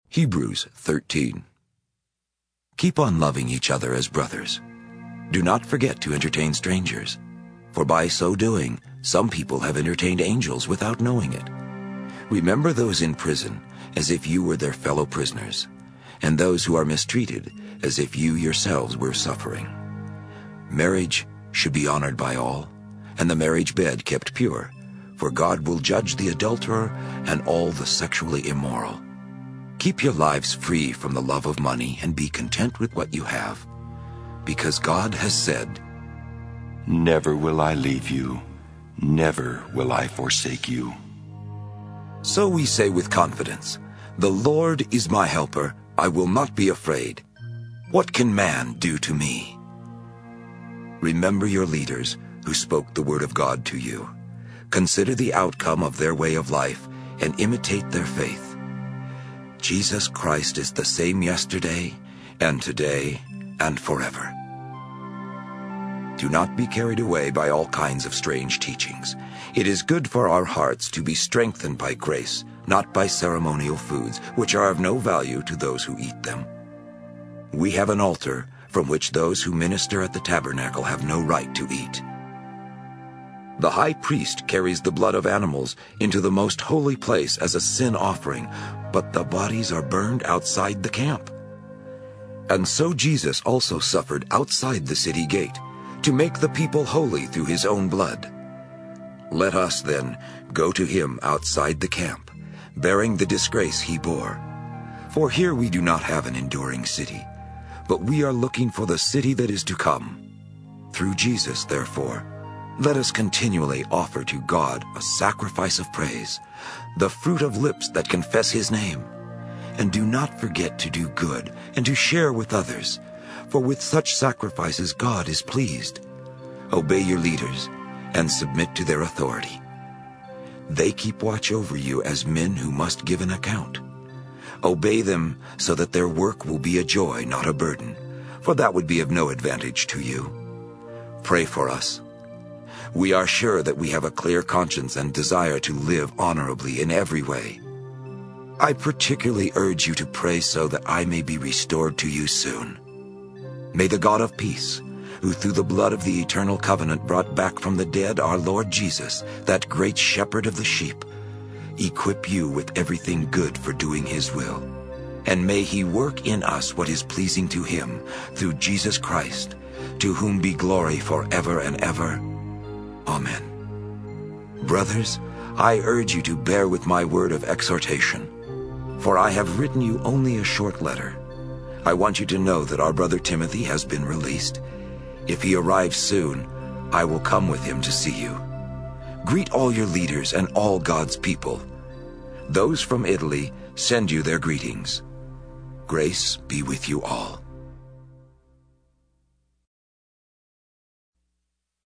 Hebrews 13. Keep on loving each other as brothers. Do not forget to entertain strangers, for by so doing, some people have entertained angels without knowing it. Remember those in prison as if you were their fellow prisoners, and those who are mistreated as if you yourselves were suffering. Marriage should be honored by all, and the marriage bed kept pure, for God will judge the adulterer and all the sexually immoral. Keep your lives free from the love of money and be content with what you have, because God has said, "Never will I leave you, never will I forsake you." So we say with confidence, "The Lord is my helper, I will not be afraid. What can man do to me?" Remember your leaders who spoke the word of God to you. Consider the outcome of their way of life and imitate their faith. Jesus Christ is the same yesterday and today and forever. Do not be carried away by all kinds of strange teachings. It is good for our hearts to be strengthened by grace, not by ceremonial foods, which are of no value to those who eat them. We have an altar from which those who minister at the tabernacle have no right to eat. The high priest carries the blood of animals into the most holy place as a sin offering, but the bodies are burned outside the camp. And so Jesus also suffered outside the city gate, to make the people holy through his own blood. Let us then go to him outside the camp, bearing the disgrace he bore. For here we do not have an enduring city, but we are looking for the city that is to come. Through Jesus, therefore, let us continually offer to God a sacrifice of praise, the fruit of lips that confess his name. And do not forget to do good and to share with others, for with such sacrifices God is pleased. Obey your leaders and submit to their authority. They keep watch over you as men who must give an account. Obey them so that their work will be a joy, not a burden, for that would be of no advantage to you. Pray for us. We are sure that we have a clear conscience and desire to live honorably in every way. I particularly urge you to pray so that I may be restored to you soon. May the God of peace, who through the blood of the eternal covenant brought back from the dead our Lord Jesus, that great shepherd of the sheep, equip you with everything good for doing his will. And may he work in us what is pleasing to him, through Jesus Christ, to whom be glory forever and ever. Amen. Brothers, I urge you to bear with my word of exhortation, for I have written you only a short letter. I want you to know that our brother Timothy has been released. If he arrives soon, I will come with him to see you. Greet all your leaders and all God's people. Those from Italy send you their greetings. Grace be with you all.